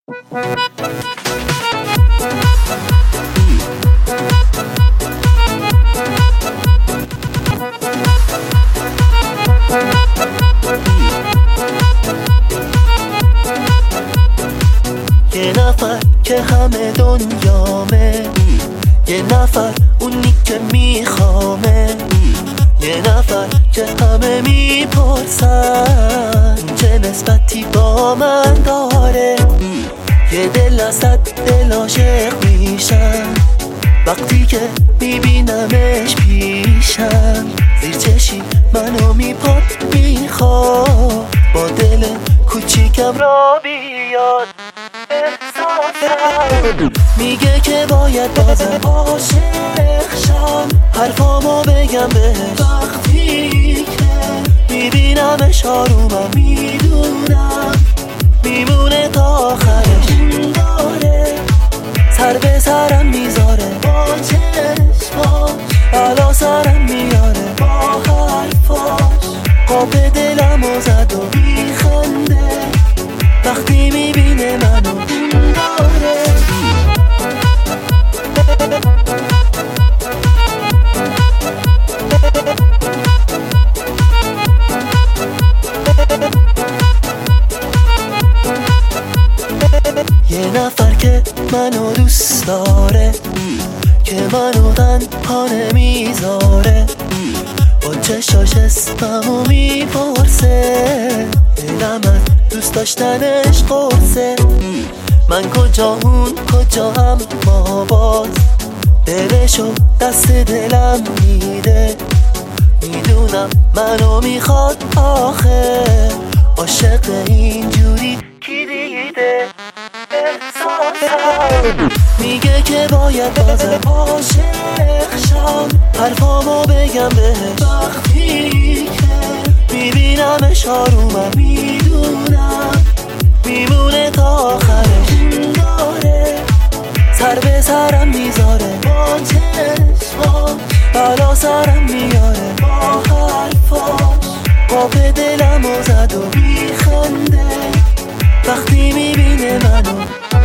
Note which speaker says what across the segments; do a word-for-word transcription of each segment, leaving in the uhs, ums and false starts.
Speaker 1: یه نفر که همه دنیامه، یه نفر اونی که میخوامه، یه نفر که همه میپرسن چه نسبتی با من داره. یه دل از صد دل عاشق میشن وقتی که میبینمش پیشم، زیر چشی منو میپاد میخواد با دل کوچیکم را بیاد. میگه که باید بازم عاشق شم، حرفامو بگم بهش وقتی که میبینمش آرومم، میدونم میمونه تا آخرش. داره سر به سرم میذاره با چشماش، بلا سرم میاره با حرفاش، قاب دلمو زد و میخنده وقتی میبینه منو. یه نفر که منو دوست داره، که منو تنها نمیذاره، با چشاش اسممو میپرسه، دلم از دوست داشتنش قرصه. من کجا اون کجا هم ما باز، دلشو دست دلم میده، میدونم منو میخواد آخه، عاشق اینجوری کی دیده. میگه که باید بازم عاشق شم، حرفامو بگم بهش وقتی که میبینمش آرومم، میدونم میمونه تا آخرش. داره سر به سرم میذاره با چشماش، بلا سرم میاره با حرفاش، قاب دلمو زد و میخنده وقتی میبینه منو.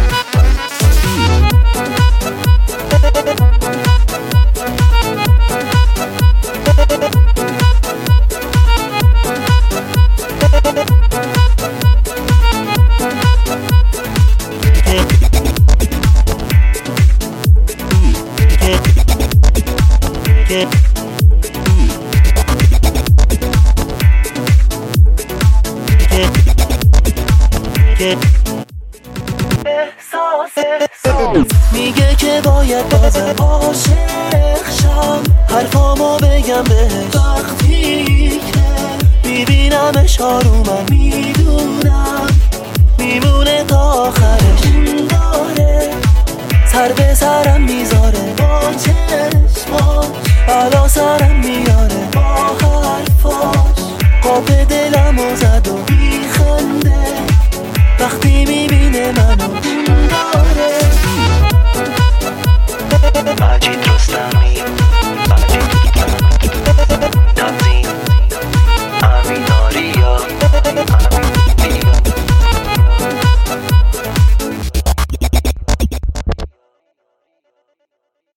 Speaker 1: میگه که باید بازم عاشق شم، حرفامو بگم بهش وقتی که میبینمش آرومم، میدونم میمونه تا آخرش. داره سر به سرم میذاره با چشماش، بلا سرم میاره با